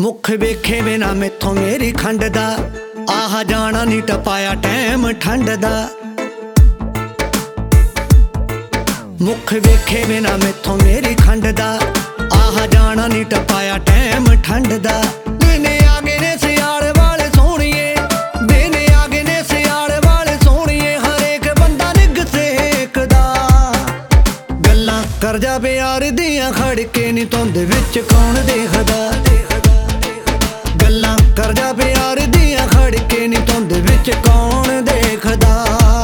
मुख वेखे बिना मैथों मेरी खंड दा आह जाना नी टपाया टैम ठंड दा। मुख वेखे बिना मैथों मेरी खंड दा आह जाना नी टपाया टैम ठंड दा। दिने आ गए ने सियाल वाले सोहणिए, दिने आ गए ने सियाल वाले सोहणिए, हरेक बंदा निग सेकदा। गल्लां कर जा प्यार दियां खड़के नी धुंद विच कौन देखदा। गल्लां कर जा प्यार दियां खड़के नी धुंद विच कौन देखदा।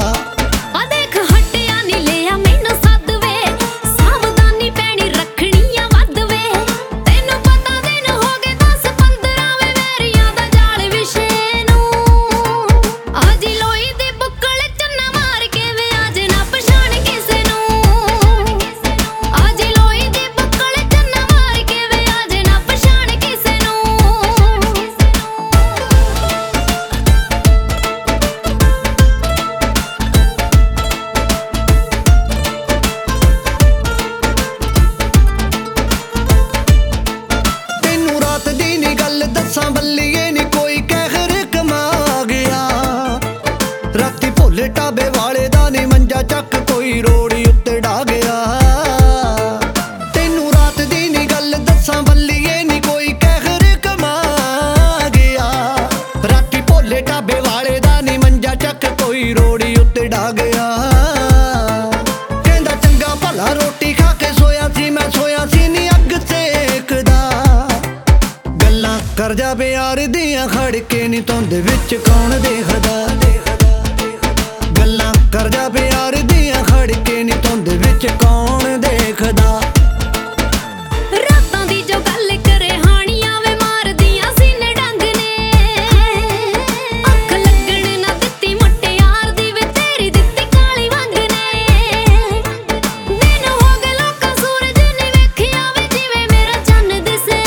दस्सां बल्लीए नी कोई कहर कमा गया, राती भुल ढाबे वाले दा नी मंजा चक कोई रोड़ी उत्ते डा गया। तेनू रात दी नी गल दस्सां बल्लीए नी कोई कहर कमा गया, राती भुल ढाबे वाले दा नी मंजा चक कोई रोड़ी उत्ते डा गया। कहंदा चंगा भला रोटी खा के सोया सी, मैं सोया सी नी अग सेकदा। कर जा प्यार दियां खड़के नी धुंद विच कौन देखदा। गल्लां कर जा प्यार दियां खड़के नी धुंद विच कौन देखदा। रातां दी जो गल करे हानियां वे मार दियां सीने डंग ने, अख लगण ना दित्ती मुटियार दी वे तेरी दित्ती काली वंग ने। दिन हो गए लोकां सूरज नी वेखिया वे जिवें मेरा चन्न दिसे।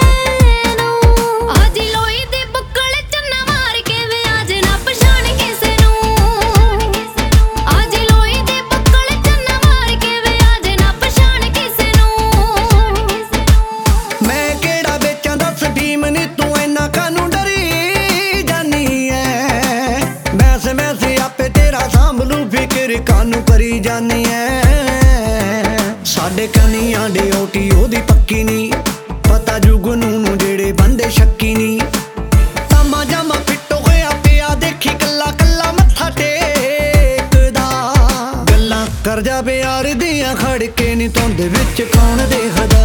कानू करी जानी है साडे कनियां दी ओटी ओदी पक्की नी, पता जुगनू नू जेड़े बंदे शक्की नी। तामा जामा फिट होया पिया देखी कल्ला कल्ला मत्था टेकदा। गल्लां कर जा प्यार दियां खड़के नी धुंद विच कौन देखदा।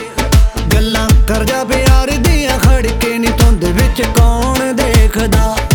गल्लां कर जा प्यार दियां खड़के नी धुंद विच कौन देखदा।